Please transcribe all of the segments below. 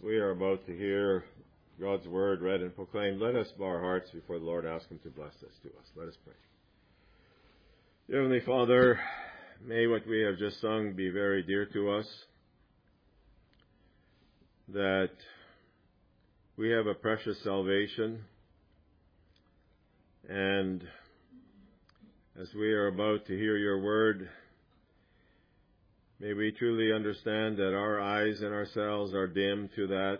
we are about to hear God's word read and proclaimed, let us bow our hearts before the Lord, ask Him to bless this to us. Let us pray. Heavenly Father, may what we have just sung be very dear to us, that we have a precious salvation, and as we are about to hear your word, may we truly understand that our eyes and ourselves are dim to that.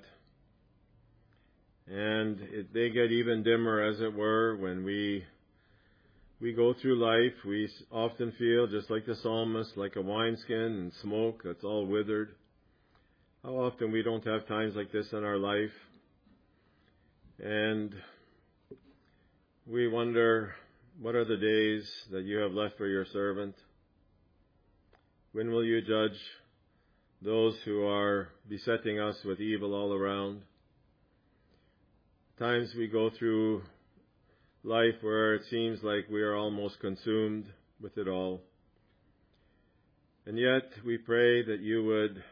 And they get even dimmer, as it were, when we go through life. We often feel, just like the psalmist, like a wineskin and smoke that's all withered. How often we don't have times like this in our life. And we wonder, what are the days that you have left for your servant? When will you judge those who are besetting us with evil all around? Times we go through life where it seems like we are almost consumed with it all. And yet we pray that you would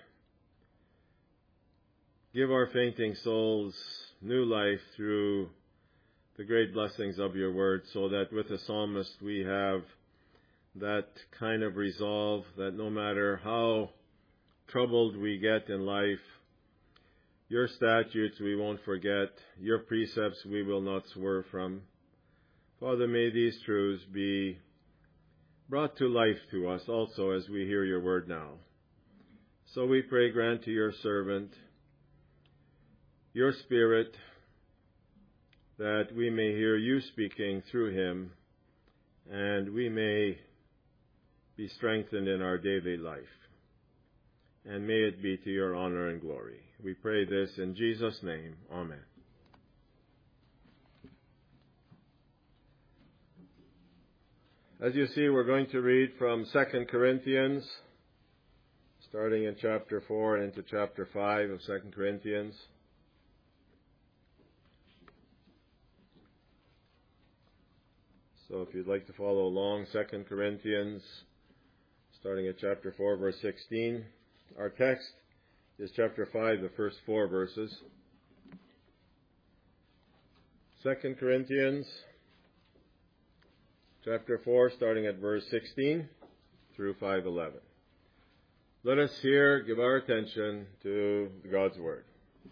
give our fainting souls new life through the great blessings of your word, so that with the psalmist we have that kind of resolve that no matter how troubled we get in life, your statutes we won't forget, your precepts we will not swerve from. Father, may these truths be brought to life to us also as we hear your word now. So we pray, grant to your servant your Spirit, that we may hear you speaking through him, and we may be strengthened in our daily life. And may it be to your honor and glory. We pray this in Jesus' name. Amen. As you see, we're going to read from 2 Corinthians, starting in chapter 4 and into chapter 5 of 2 Corinthians. So if you'd like to follow along, 2 Corinthians, starting at chapter 4, verse 16. Our text is chapter 5, the first 4 verses. 2 Corinthians, chapter 4, starting at verse 16 through 5:11. Let us here give our attention to God's word.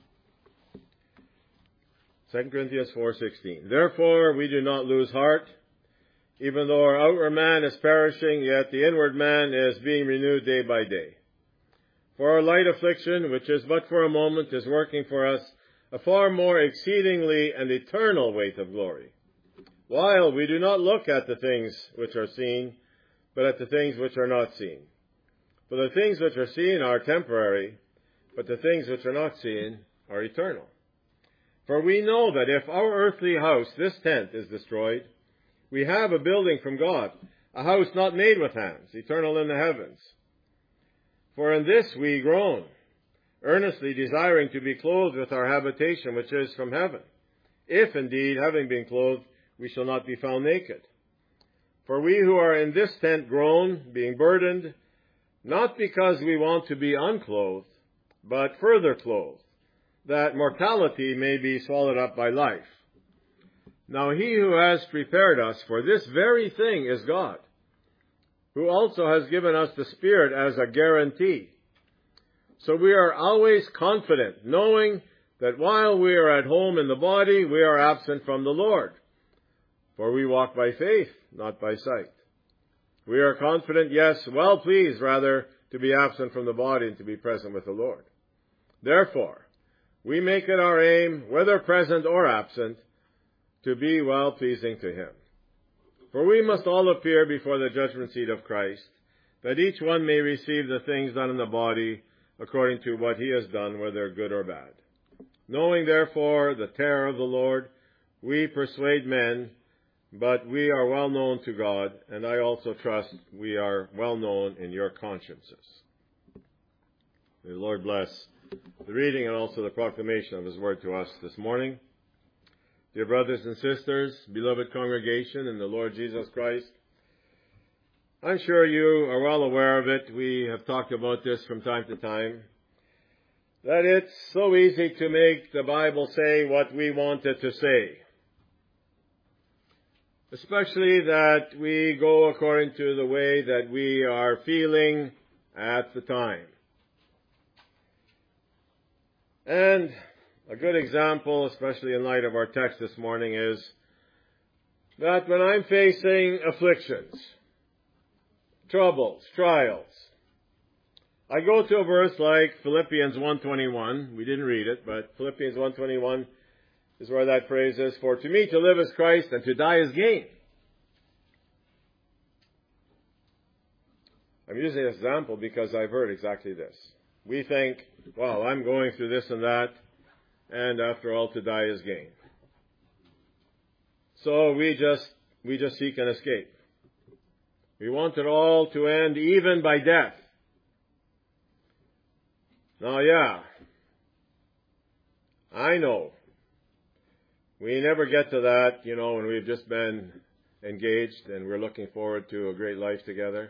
2 Corinthians 4:16. Therefore we do not lose heart. Even though our outward man is perishing, yet the inward man is being renewed day by day. For our light affliction, which is but for a moment, is working for us a far more exceedingly and eternal weight of glory. While we do not look at the things which are seen, but at the things which are not seen. For the things which are seen are temporary, but the things which are not seen are eternal. For we know that if our earthly house, this tent, is destroyed, we have a building from God, a house not made with hands, eternal in the heavens. For in this we groan, earnestly desiring to be clothed with our habitation which is from heaven, if indeed, having been clothed, we shall not be found naked. For we who are in this tent groan, being burdened, not because we want to be unclothed, but further clothed, that mortality may be swallowed up by life. Now he who has prepared us for this very thing is God, who also has given us the Spirit as a guarantee. So we are always confident, knowing that while we are at home in the body, we are absent from the Lord. For we walk by faith, not by sight. We are confident, yes, well pleased rather to be absent from the body and to be present with the Lord. Therefore, we make it our aim, whether present or absent, to be well-pleasing to him. For we must all appear before the judgment seat of Christ, that each one may receive the things done in the body according to what he has done, whether good or bad. Knowing therefore the terror of the Lord, we persuade men, but we are well known to God, and I also trust we are well known in your consciences. May the Lord bless the reading and also the proclamation of his word to us this morning. Dear brothers and sisters, beloved congregation in the Lord Jesus Christ, I'm sure you are well aware of it. We have talked about this from time to time. that it's so easy to make the Bible say what we want it to say. Especially that we go according to the way that we are feeling at the time. And a good example, especially in light of our text this morning, is that when I'm facing afflictions, troubles, trials, I go to a verse like Philippians 1:21. We didn't read it, but Philippians 1:21 is where that phrase is, "For to me to live is Christ, and to die is gain." I'm using this example because I've heard exactly this. We think, well, I'm going through this and that, and after all, to die is gain. So we just seek an escape. We want it all to end even by death. Now, yeah, I know we never get to that, when we've just been engaged and we're looking forward to a great life together.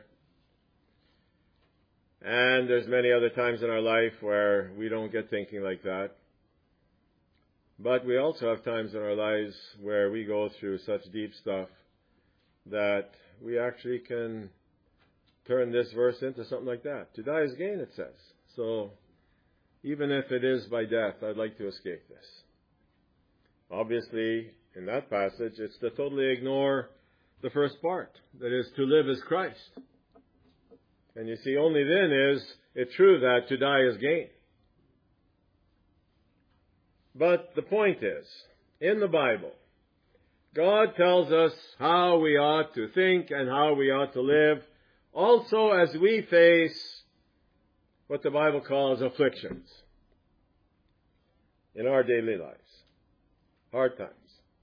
And there's many other times in our life where we don't get thinking like that. But we also have times in our lives where we go through such deep stuff that we actually can turn this verse into something like that. To die is gain, it says. So, even if it is by death, I'd like to escape this. Obviously, in that passage, it's to totally ignore the first part. That is, to live as Christ. And you see, only then is it true that to die is gain. But the point is, in the Bible, God tells us how we ought to think and how we ought to live, also as we face what the Bible calls afflictions in our daily lives, hard times.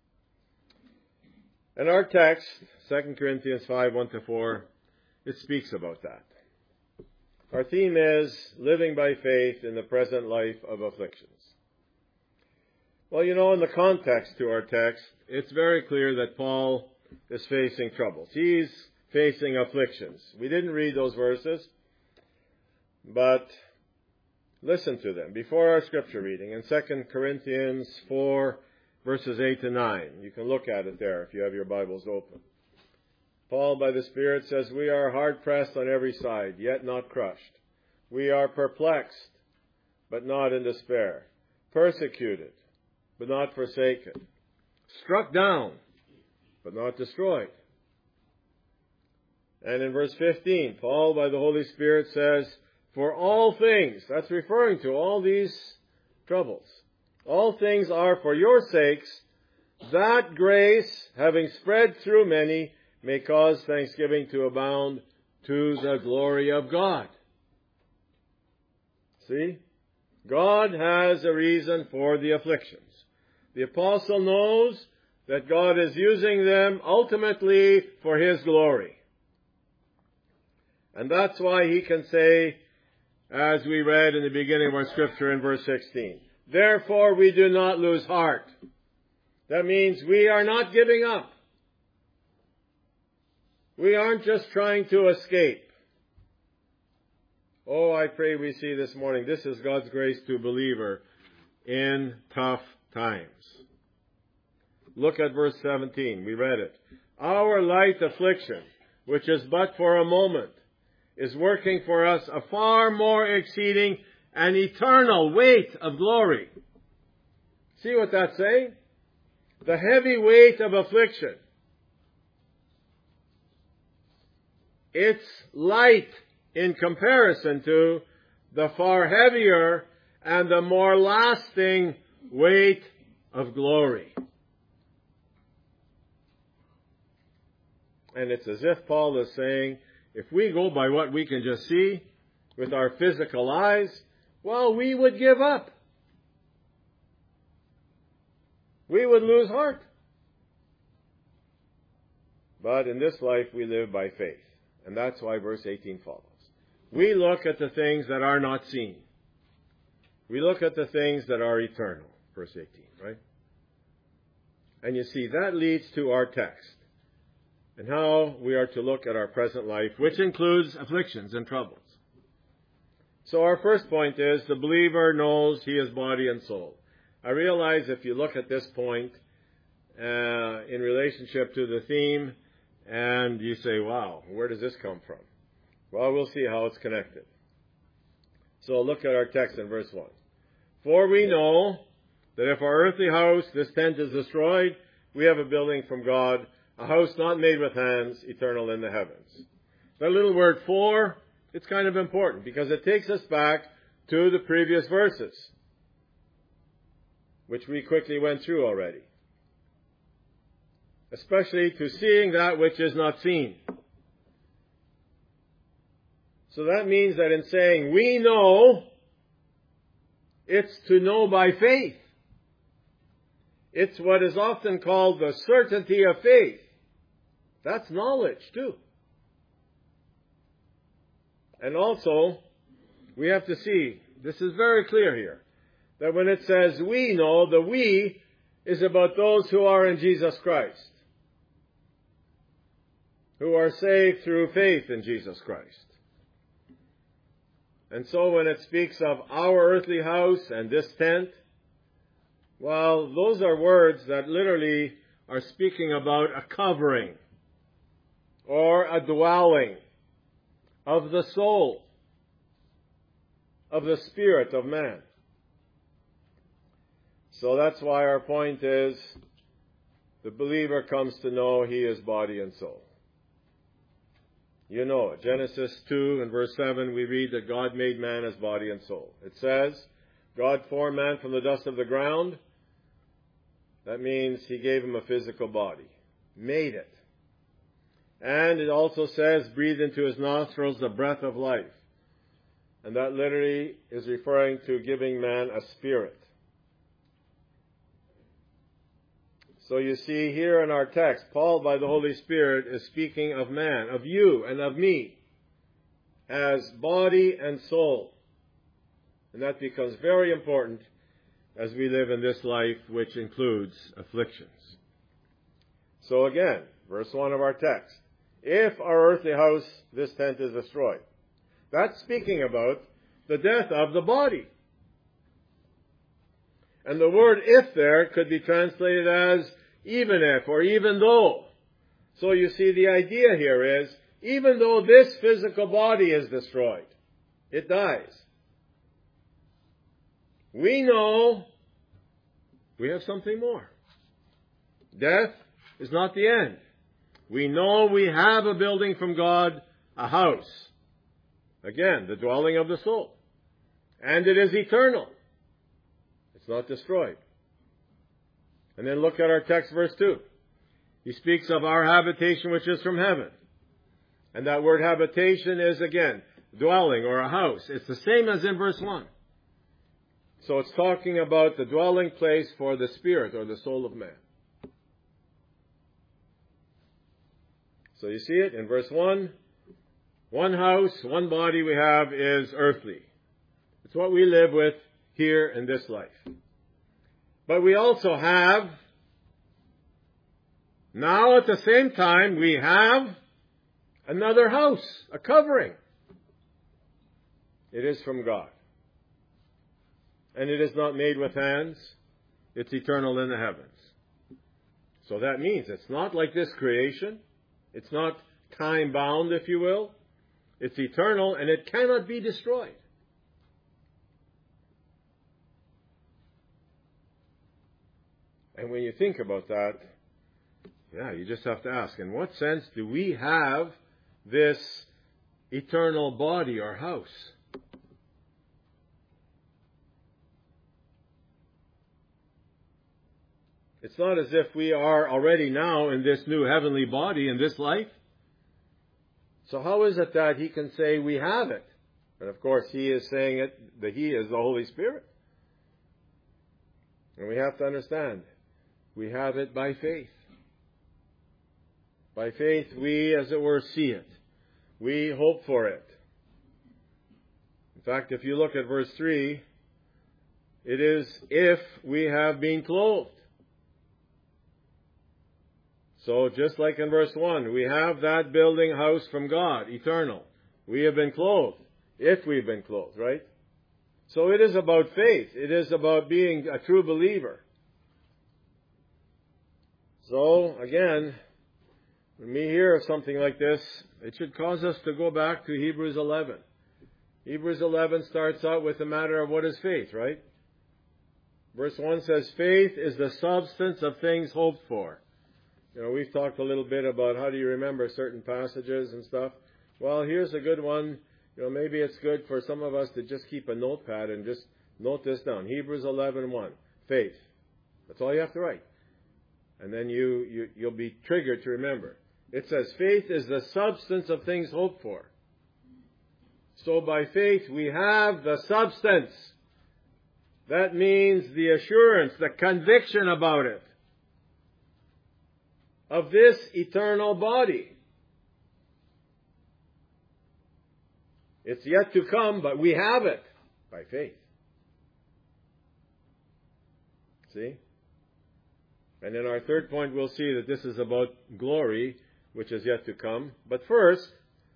And our text, 2 Corinthians 5:1-4, it speaks about that. Our theme is living by faith in the present life of afflictions. Well, in the context to our text, it's very clear that Paul is facing troubles. He's facing afflictions. We didn't read those verses, but listen to them before our scripture reading in 2 Corinthians 4, verses 8-9. You can look at it there if you have your Bibles open. Paul, by the Spirit, says, "We are hard-pressed on every side, yet not crushed. We are perplexed, but not in despair. Persecuted, but not forsaken. Struck down, but not destroyed." And in verse 15, Paul, by the Holy Spirit, says, "For all things," that's referring to all these troubles, "all things are for your sakes, that grace, having spread through many, may cause thanksgiving to abound to the glory of God." See? God has a reason for the afflictions. The apostle knows that God is using them ultimately for His glory. And that's why he can say, as we read in the beginning of our scripture in verse 16, "Therefore we do not lose heart." That means we are not giving up. We aren't just trying to escape. Oh, I pray we see this morning, this is God's grace to a believer in tough times. Look at verse 17. We read it. "Our light affliction, which is but for a moment, is working for us a far more exceeding and eternal weight of glory." See what that's saying? The heavy weight of affliction. It's light in comparison to the far heavier and the more lasting weight of glory. And it's as if Paul is saying, if we go by what we can just see with our physical eyes, well, we would give up. We would lose heart. But in this life we live by faith. And that's why verse 18 follows. We look at the things that are not seen. We look at the things that are eternal. Verse 18, right? And you see, that leads to our text. And how we are to look at our present life, which includes afflictions and troubles. So our first point is the believer knows he is body and soul. I realize if you look at this point in relationship to the theme and you say, wow, where does this come from? Well, we'll see how it's connected. So look at our text in verse 1. For we know that if our earthly house, this tent, is destroyed, we have a building from God, a house not made with hands, eternal in the heavens. That little word for, it's kind of important because it takes us back to the previous verses, which we quickly went through already. Especially to seeing that which is not seen. So that means that in saying we know, it's to know by faith. It's what is often called the certainty of faith. That's knowledge too. And also, we have to see, this is very clear here, that when it says we know, the we is about those who are in Jesus Christ, who are saved through faith in Jesus Christ. And so when it speaks of our earthly house and this tent, well, those are words that literally are speaking about a covering or a dwelling of the soul, of the spirit of man. So that's why our point is the believer comes to know he is body and soul. You know it. Genesis 2 and verse 7, we read that God made man as body and soul. It says, God formed man from the dust of the ground. That means he gave him a physical body. Made it. And it also says, breathed into his nostrils the breath of life. And that literally is referring to giving man a spirit. So you see here in our text, Paul, by the Holy Spirit, is speaking of man, of you and of me, as body and soul. And that becomes very important as we live in this life, which includes afflictions. So again, verse 1 of our text. If our earthly house, this tent, is destroyed. That's speaking about the death of the body. And the word if there could be translated as even if or even though. So you see the idea here is, even though this physical body is destroyed, it dies. We know we have something more. Death is not the end. We know we have a building from God, a house. Again, the dwelling of the soul. And it is eternal. It's not destroyed. And then look at our text, verse 2. He speaks of our habitation which is from heaven. And that word habitation is, again, dwelling or a house. It's the same as in verse 1. So it's talking about the dwelling place for the spirit or the soul of man. So you see it in verse 1. One house, one body we have is earthly. It's what we live with here in this life. But we also have, now at the same time, we have another house, a covering. It is from God. And it is not made with hands. It's eternal in the heavens. So that means it's not like this creation. It's not time-bound, if you will. It's eternal, and it cannot be destroyed. And when you think about that, you just have to ask, in what sense do we have this eternal body or house? It's not as if we are already now in this new heavenly body in this life. So how is it that he can say we have it? And of course, he is saying it, that he is the Holy Spirit. And we have to understand, we have it by faith. By faith, we, as it were, see it. We hope for it. In fact, if you look at verse 3, it is if we have been clothed. So just like in verse 1, we have that building house from God, eternal. We have been clothed. If we've been clothed, right? So it is about faith. It is about being a true believer. So, again, when we hear of something like this, it should cause us to go back to Hebrews 11. Hebrews 11 starts out with the matter of what is faith, right? Verse 1 says, faith is the substance of things hoped for. We've talked a little bit about how do you remember certain passages and stuff. Well, here's a good one. Maybe it's good for some of us to just keep a notepad and just note this down. Hebrews 11:1. Faith. That's all you have to write. And then you'll be triggered to remember. It says, faith is the substance of things hoped for. So by faith we have the substance. That means the assurance, the conviction about it. Of this eternal body. It's yet to come, but we have it by faith. See? And in our third point, we'll see that this is about glory, which is yet to come. But first,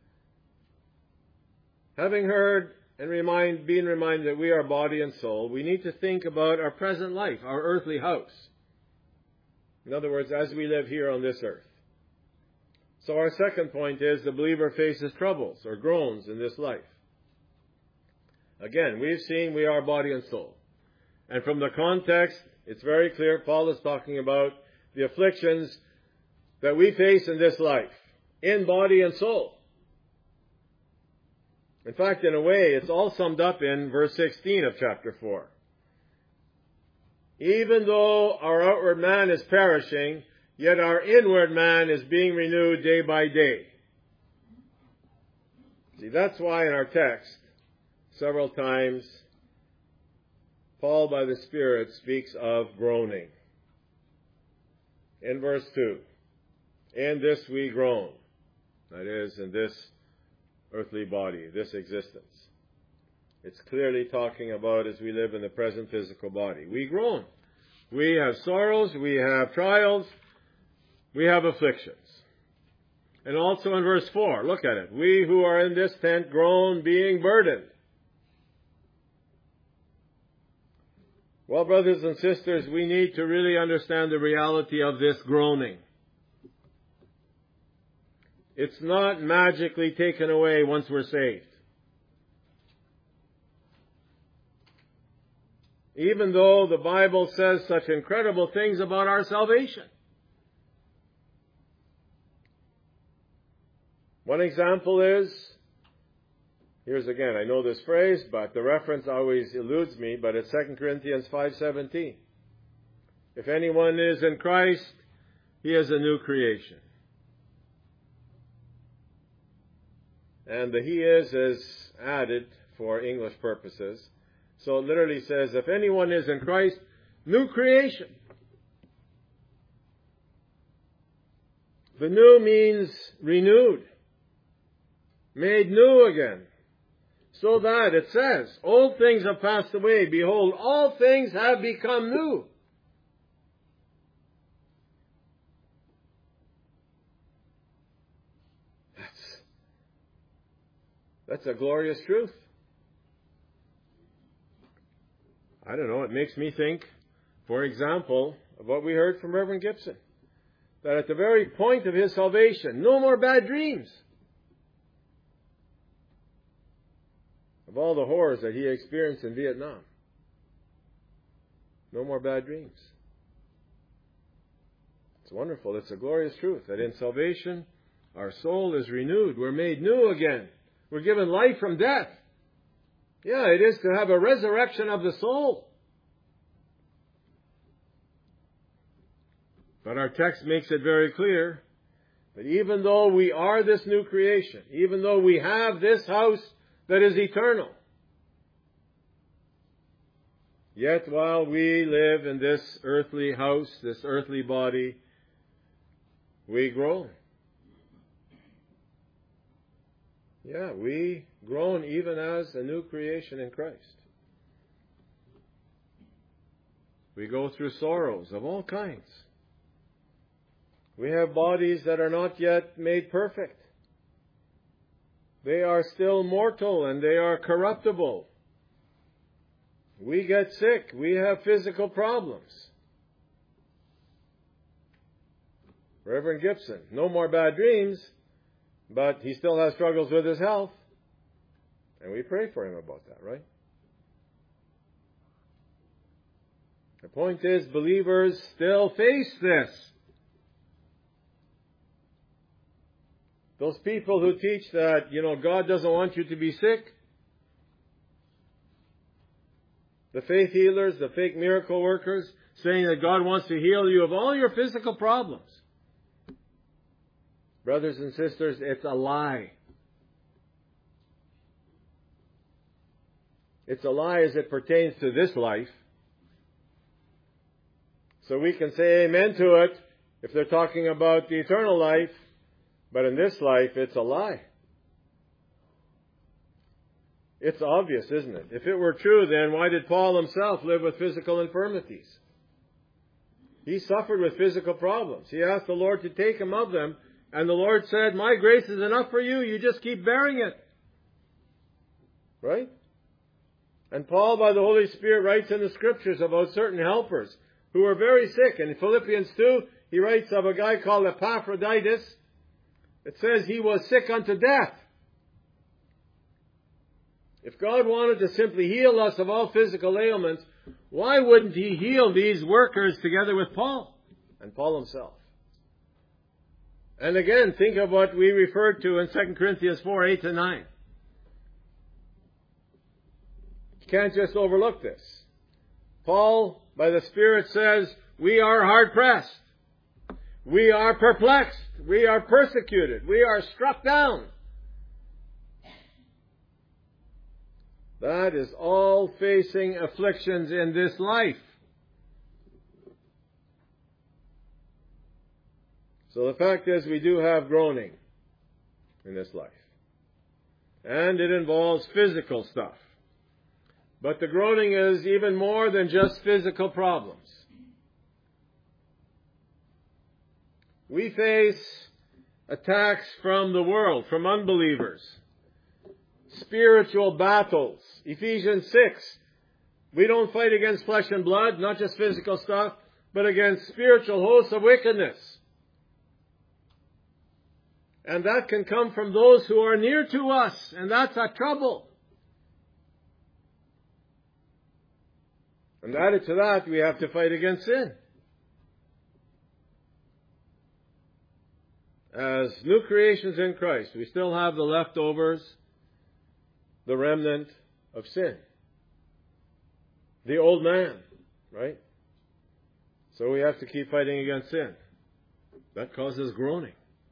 having heard and being reminded that we are body and soul, we need to think about our present life, our earthly house. In other words, as we live here on this earth. So our second point is the believer faces troubles or groans in this life. Again, we've seen we are body and soul. And from the context, it's very clear Paul is talking about the afflictions that we face in this life, in body and soul. In fact, in a way, it's all summed up in verse 16 of chapter 4. Even though our outward man is perishing, yet our inward man is being renewed day by day. See, that's why in our text, several times, Paul by the Spirit speaks of groaning. In verse 2, in this we groan. That is, in this earthly body, this existence. It's clearly talking about as we live in the present physical body. We groan. We have sorrows, we have trials, we have afflictions. And also in verse 4, look at it. We who are in this tent groan, being burdened. Well, brothers and sisters, we need to really understand the reality of this groaning. It's not magically taken away once we're saved. Even though the Bible says such incredible things about our salvation. One example is, here's again, I know this phrase, but the reference always eludes me, but it's 2 Corinthians 5:17. If anyone is in Christ, he is a new creation. And the he is added for English purposes. So it literally says, if anyone is in Christ, new creation. The new means renewed, made new again. So that it says, old things have passed away. Behold, all things have become new. That's a glorious truth. I don't know, it makes me think, for example, of what we heard from Reverend Gibson. That at the very point of his salvation, no more bad dreams. Of all the horrors that he experienced in Vietnam. No more bad dreams. It's wonderful. It's a glorious truth that in salvation, our soul is renewed. We're made new again. We're given life from death. Yeah, it is to have a resurrection of the soul. But our text makes it very clear that even though we are this new creation, even though we have this house that is eternal, yet while we live in this earthly house, this earthly body, we groan. Yeah, we groan even as a new creation in Christ. We go through sorrows of all kinds. We have bodies that are not yet made perfect. They are still mortal and they are corruptible. We get sick. We have physical problems. Reverend Gibson, no more bad dreams, but he still has struggles with his health. And we pray for him about that, right? The point is, believers still face this. Those people who teach that, God doesn't want you to be sick, the faith healers, the fake miracle workers, saying that God wants to heal you of all your physical problems. Brothers and sisters, it's a lie. It's a lie as it pertains to this life. So we can say amen to it if they're talking about the eternal life. But in this life, it's a lie. It's obvious, isn't it? If it were true, then why did Paul himself live with physical infirmities? He suffered with physical problems. He asked the Lord to take him of them, and the Lord said, my grace is enough for you. You just keep bearing it. Right? And Paul, by the Holy Spirit, writes in the Scriptures about certain helpers who were very sick. In Philippians 2, he writes of a guy called Epaphroditus. It says he was sick unto death. If God wanted to simply heal us of all physical ailments, why wouldn't he heal these workers together with Paul and Paul himself? And again, think of what we referred to in 2 Corinthians 4, 8 to 9. You can't just overlook this. Paul, by the Spirit, says, we are hard-pressed. We are perplexed. We are persecuted. We are struck down. That is all facing afflictions in this life. So the fact is, we do have groaning in this life. And it involves physical stuff. But the groaning is even more than just physical problems. We face attacks from the world, from unbelievers. Spiritual battles. Ephesians 6. We don't fight against flesh and blood, not just physical stuff, but against spiritual hosts of wickedness. And that can come from those who are near to us, and that's a trouble. And added to that, we have to fight against sin. As new creations in Christ, we still have the leftovers, the remnant of sin. The old man, right? So we have to keep fighting against sin. That causes groaning.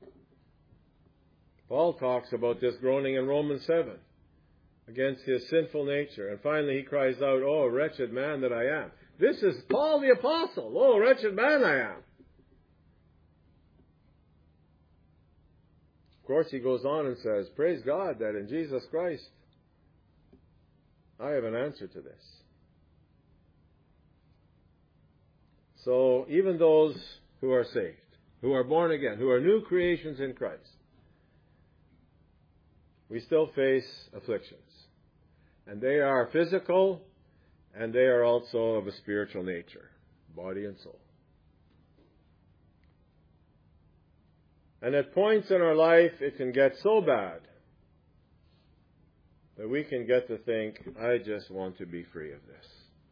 Paul talks about this groaning in Romans 7 against his sinful nature. And finally he cries out, oh, wretched man that I am. This is Paul the Apostle. Oh, wretched man I am. Of course, he goes on and says, praise God that in Jesus Christ, I have an answer to this. So even those who are saved, who are born again, who are new creations in Christ, we still face afflictions. And they are physical, and they are also of a spiritual nature, body and soul. And at points in our life, it can get so bad that we can get to think, I just want to be free of this.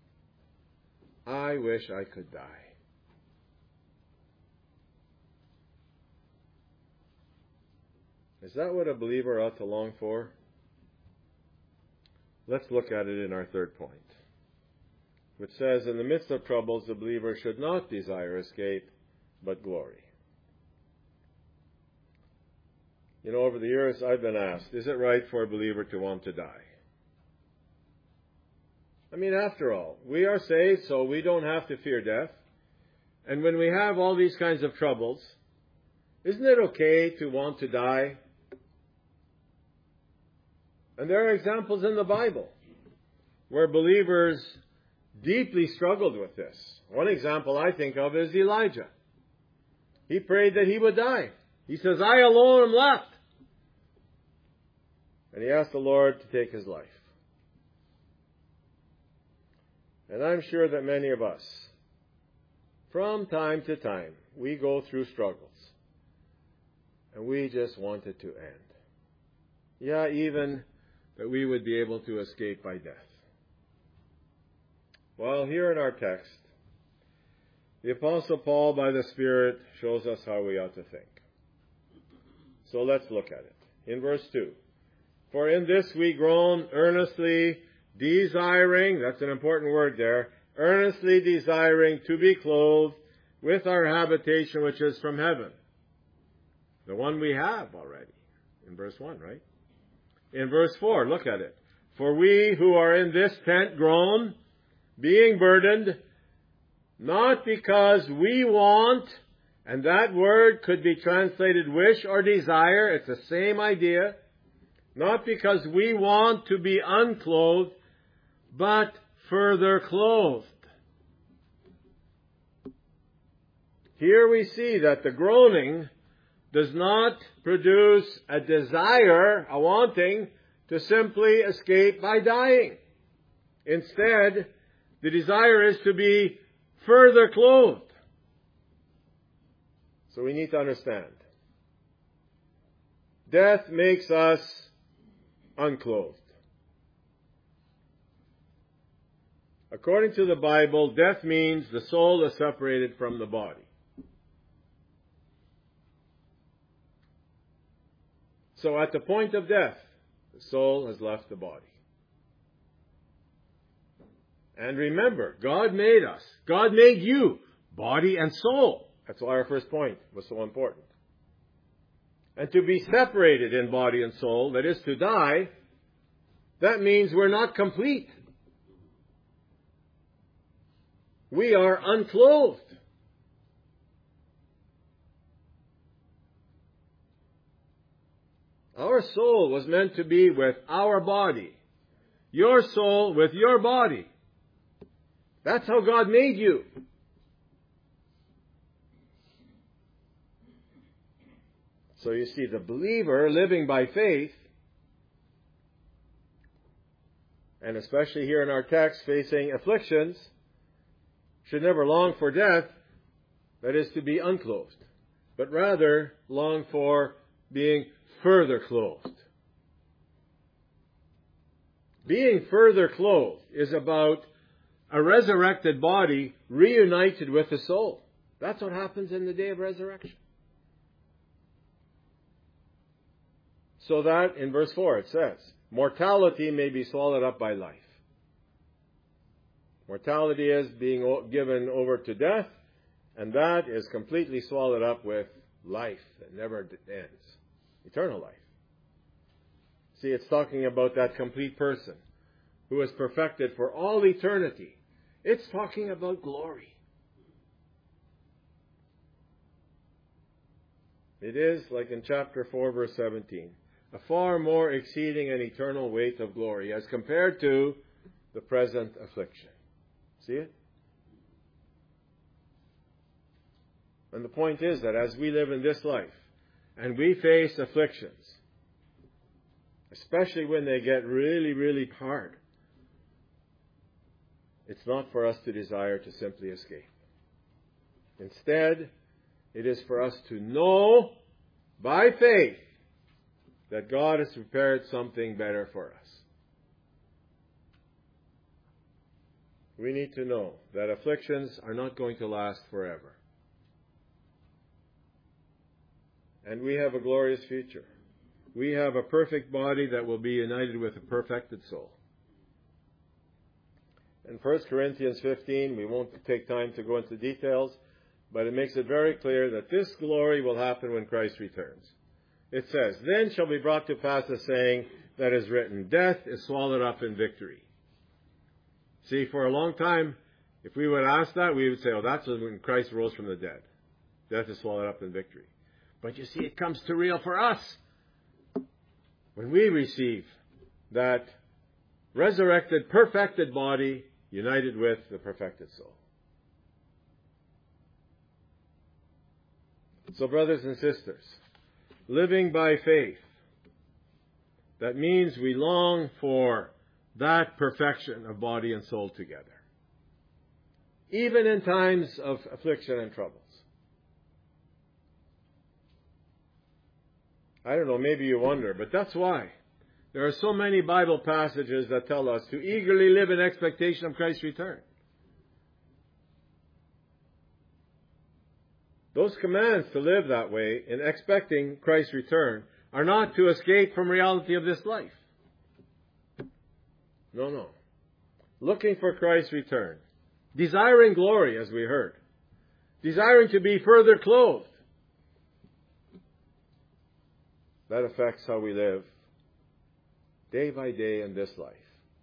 I wish I could die. Is that what a believer ought to long for? Let's look at it in our third point, which says, in the midst of troubles, the believer should not desire escape, but glory. You know, over the years I've been asked, is it right for a believer to want to die? I mean, after all, we are saved, so we don't have to fear death. And when we have all these kinds of troubles, isn't it okay to want to die? And there are examples in the Bible where believers deeply struggled with this. One example I think of is Elijah. He prayed that he would die. He says, I alone am left. And he asked the Lord to take his life. And I'm sure that many of us, from time to time, we go through struggles. And we just want it to end. Yeah, even that we would be able to escape by death. Well, here in our text, the Apostle Paul, by the Spirit, shows us how we ought to think. So let's look at it. In verse 2, for in this we groan, earnestly desiring, that's an important word there, earnestly desiring to be clothed with our habitation which is from heaven. The one we have already. In verse 1, right? In verse 4, look at it. For we who are in this tent groan, being burdened, not because we want, and that word could be translated wish or desire, it's the same idea, not because we want to be unclothed, but further clothed. Here we see that the groaning does not produce a desire, a wanting, to simply escape by dying. Instead, the desire is to be further clothed. So we need to understand. Death makes us unclothed. According to the Bible, death means the soul is separated from the body. So at the point of death, the soul has left the body. And remember, God made us. God made you, body and soul. That's why our first point was so important. And to be separated in body and soul, that is to die, that means we're not complete. We are unclothed. Our soul was meant to be with our body. Your soul with your body. That's how God made you. So you see, the believer living by faith, and especially here in our text facing afflictions, should never long for death, that is to be unclothed, but rather long for being further clothed. Being further clothed is about a resurrected body reunited with the soul. That's what happens in the day of resurrection. So that, in verse 4, it says, mortality may be swallowed up by life. Mortality is being given over to death, and that is completely swallowed up with life that never ends. Eternal life. See, it's talking about that complete person who is perfected for all eternity. It's talking about glory. It is, like in chapter 4, verse 17, a far more exceeding and eternal weight of glory as compared to the present affliction. See it? And the point is that as we live in this life, and we face afflictions, especially when they get really, really hard, it's not for us to desire to simply escape. Instead, it is for us to know by faith that God has prepared something better for us. We need to know that afflictions are not going to last forever. And we have a glorious future. We have a perfect body that will be united with a perfected soul. In 1 Corinthians 15, we won't take time to go into details, but it makes it very clear that this glory will happen when Christ returns. It says, then shall be brought to pass the saying that is written, death is swallowed up in victory. See, for a long time, if we would ask that, we would say, oh, that's when Christ rose from the dead. Death is swallowed up in victory. But you see, it comes to real for us when we receive that resurrected, perfected body united with the perfected soul. So, brothers and sisters, living by faith That means we long for that perfection of body and soul together, even in times of affliction and troubles. I don't know, maybe you wonder, but that's why there are so many Bible passages that tell us to eagerly live in expectation of Christ's return. Those commands to live that way in expecting Christ's return are not to escape from reality of this life. No. Looking for Christ's return. Desiring glory, as we heard. Desiring to be further clothed. That affects how we live day by day in this life.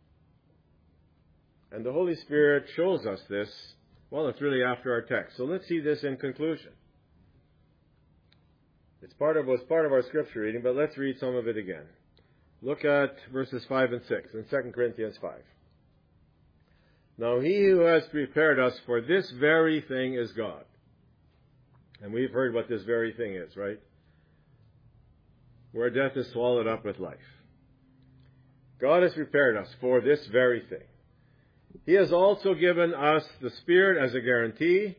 And the Holy Spirit shows us this. Well, it's really after our text. So let's see this in conclusion. It was part of our scripture reading, but let's read some of it again. Look at verses 5 and 6 in 2 Corinthians 5. Now he who has prepared us for this very thing is God. And we've heard what this very thing is, right? Where death is swallowed up with life. God has prepared us for this very thing. He has also given us the Spirit as a guarantee.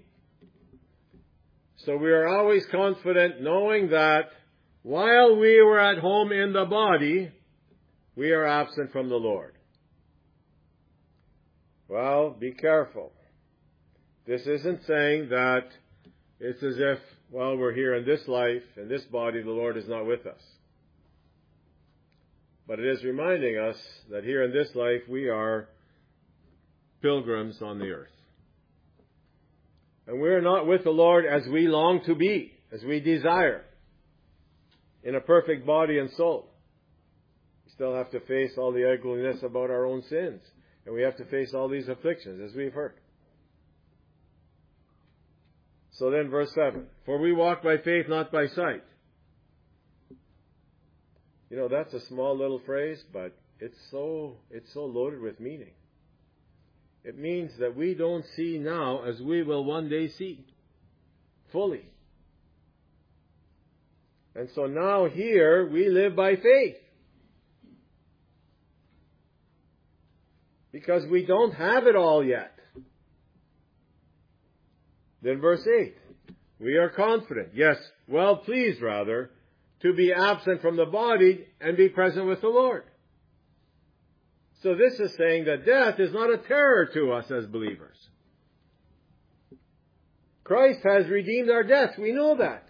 So we are always confident knowing that while we were at home in the body, we are absent from the Lord. Well, be careful. This isn't saying that it's as if, while we're here in this life, in this body, the Lord is not with us. But it is reminding us that here in this life, we are pilgrims on the earth. And we are not with the Lord as we long to be, as we desire, in a perfect body and soul. We still have to face all the ugliness about our own sins. And we have to face all these afflictions, as we've heard. So then verse 7. For we walk by faith, not by sight. You know, that's a small little phrase, but it's so loaded with meaning. It means that we don't see now as we will one day see, fully. And so now here we live by faith. Because we don't have it all yet. Then verse 8. We are confident, yes, well pleased rather, to be absent from the body and be present with the Lord. So this is saying that death is not a terror to us as believers. Christ has redeemed our death. We know that.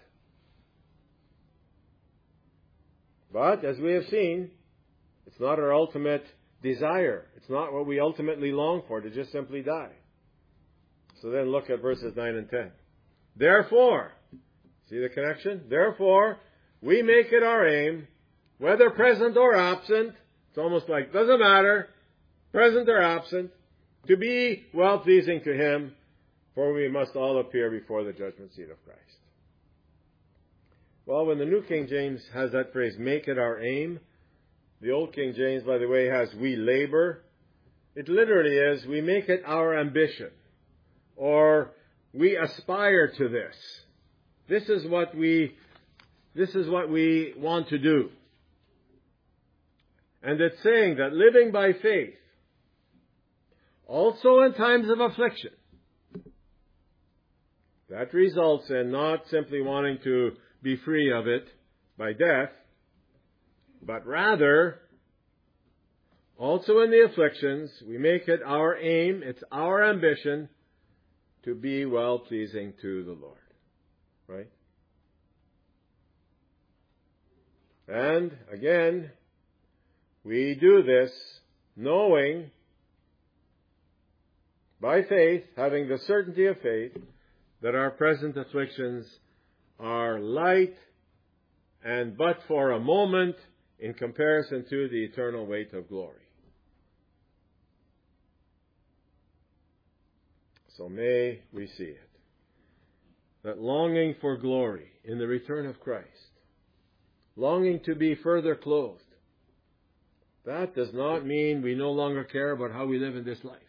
But, as we have seen, it's not our ultimate desire. It's not what we ultimately long for, to just simply die. So then look at verses 9 and 10. Therefore, see the connection? Therefore, we make it our aim, whether present or absent, it's almost like, doesn't matter, present or absent, to be well-pleasing to Him, for we must all appear before the judgment seat of Christ. Well, when the New King James has that phrase, make it our aim, the Old King James, by the way, has we labor. It literally is, we make it our ambition, or we aspire to this. This is what we want to do. And it's saying that living by faith, also in times of affliction, that results in not simply wanting to be free of it by death, but rather, also in the afflictions, we make it our aim, it's our ambition, to be well-pleasing to the Lord. Right? And, again, we do this knowing, by faith, having the certainty of faith, that our present afflictions are light and but for a moment in comparison to the eternal weight of glory. So may we see it. That longing for glory in the return of Christ, longing to be further clothed, that does not mean we no longer care about how we live in this life.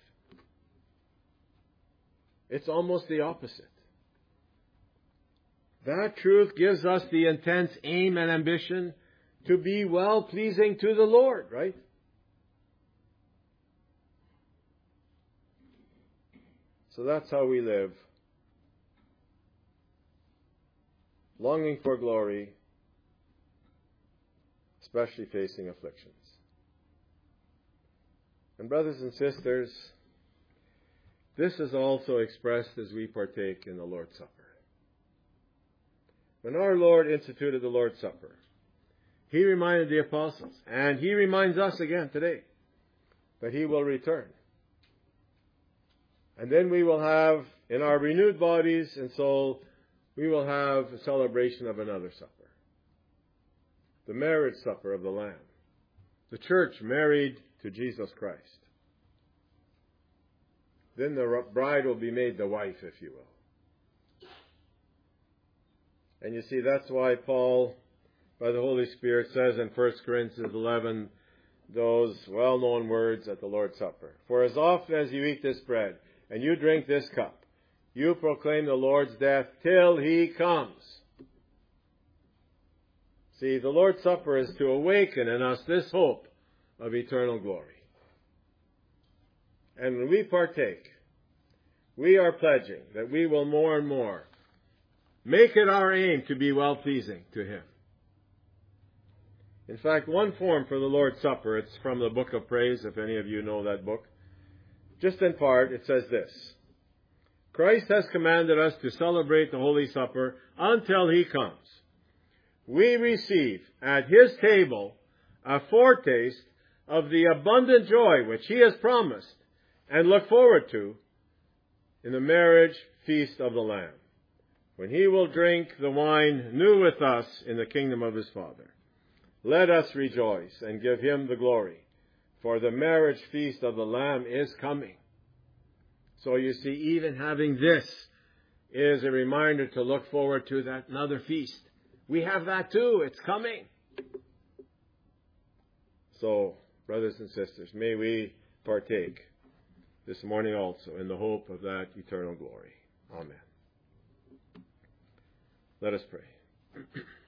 It's almost the opposite. That truth gives us the intense aim and ambition to be well-pleasing to the Lord, right? So that's how we live. Longing for glory, especially facing afflictions. And brothers and sisters, this is also expressed as we partake in the Lord's Supper. When our Lord instituted the Lord's Supper, He reminded the apostles, and He reminds us again today, that He will return. And then we will have, in our renewed bodies and soul, we will have a celebration of another supper. The marriage supper of the Lamb. The church married to Jesus Christ. Then the bride will be made the wife, if you will. And you see, that's why Paul, by the Holy Spirit, says in 1 Corinthians 11, those well-known words at the Lord's Supper. For as often as you eat this bread, and you drink this cup, you proclaim the Lord's death till He comes. See, the Lord's Supper is to awaken in us this hope of eternal glory. And when we partake, we are pledging that we will more and more make it our aim to be well-pleasing to Him. In fact, one form for the Lord's Supper, it's from the Book of Praise, if any of you know that book. Just in part, it says this: Christ has commanded us to celebrate the Holy Supper until He comes. We receive at His table a foretaste of the abundant joy which He has promised and look forward to in the marriage feast of the Lamb, when He will drink the wine new with us in the kingdom of His Father. Let us rejoice and give Him the glory, for the marriage feast of the Lamb is coming. So you see, even having this is a reminder to look forward to that another feast. We have that too. It's coming. So, brothers and sisters, may we partake this morning also in the hope of that eternal glory. Amen. Let us pray.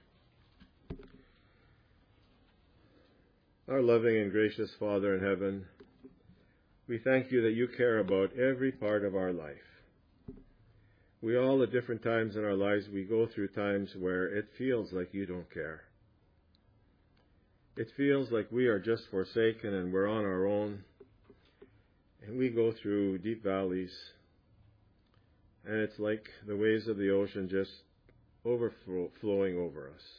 Our loving and gracious Father in heaven, we thank You that You care about every part of our life. We all, at different times in our lives, we go through times where it feels like You don't care. It feels like we are just forsaken and we're on our own. And we go through deep valleys. And it's like the waves of the ocean just overflowing over us.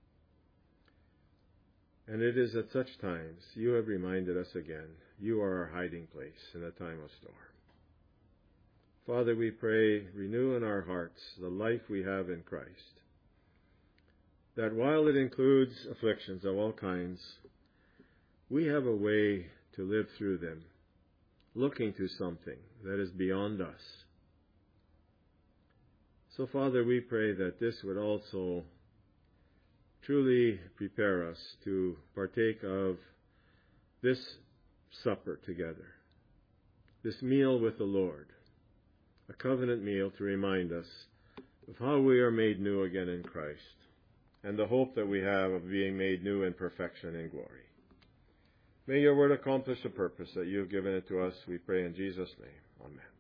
And it is at such times You have reminded us again, You are our hiding place in a time of storm. Father, we pray, renew in our hearts the life we have in Christ, that while it includes afflictions of all kinds, we have a way to live through them, looking to something that is beyond us. So, Father, we pray that this would also truly prepare us to partake of this supper together, this meal with the Lord, a covenant meal to remind us of how we are made new again in Christ, and the hope that we have of being made new in perfection and glory. May Your word accomplish the purpose that You have given it to us, we pray in Jesus' name. Amen.